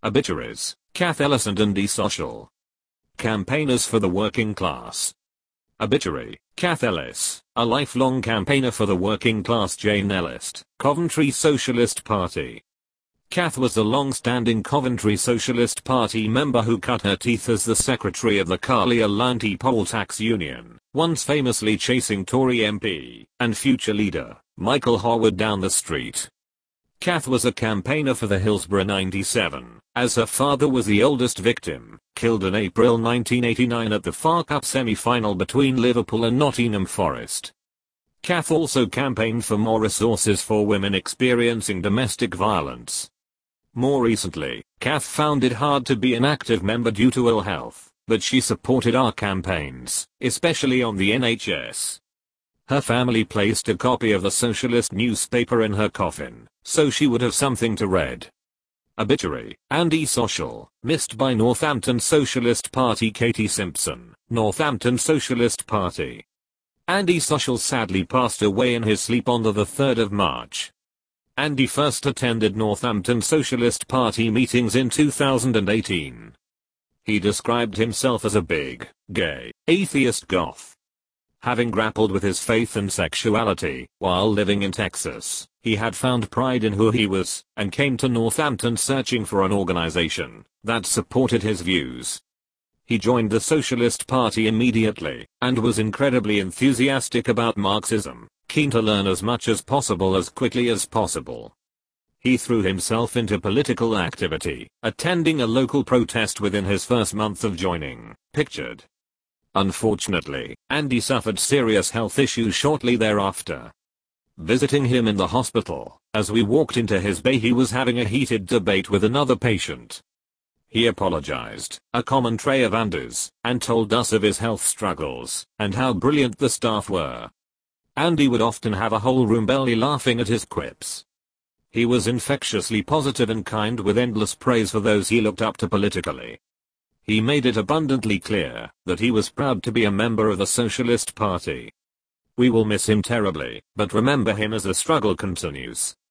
Obituaries: Kath Ellis and Andy Social. Campaigners for the working class. Obituary: Kath Ellis, a lifelong campaigner for the working class Jane Ellis, Coventry Socialist Party. Kath was a long-standing Coventry Socialist Party member who cut her teeth as the secretary of the Carlisle Anti-Poll Tax Union, once famously chasing Tory MP and future leader Michael Howard down the street. Kath was a campaigner for the Hillsborough 97, as her father was the oldest victim, killed in April 1989 at the FA Cup semi-final between Liverpool and Nottingham Forest. Kath also campaigned for more resources for women experiencing domestic violence. More recently, Kath found it hard to be an active member due to ill health, but she supported our campaigns, especially on the NHS. Her family placed a copy of the Socialist newspaper in her coffin, so she would have something to read. Obituary: Andy Social, missed by Northampton Socialist Party. Katie Simpson, Northampton Socialist Party. Andy Social sadly passed away in his sleep on the 3rd of March. Andy first attended Northampton Socialist Party meetings in 2018. He described himself as a big, gay, atheist goth. Having grappled with his faith and sexuality while living in Texas, he had found pride in who he was, and came to Northampton searching for an organization that supported his views. He joined the Socialist Party immediately, and was incredibly enthusiastic about Marxism, keen to learn as much as possible as quickly as possible. He threw himself into political activity, attending a local protest within his first month of joining, pictured. Unfortunately, Andy suffered serious health issues shortly thereafter. Visiting him in the hospital, as we walked into his bay, he was having a heated debate with another patient. He apologized, a common trait of Andy's, and told us of his health struggles, and how brilliant the staff were. Andy would often have a whole room belly laughing at his quips. He was infectiously positive and kind, with endless praise for those he looked up to politically. He made it abundantly clear that he was proud to be a member of the Socialist Party. We will miss him terribly, but remember him as the struggle continues.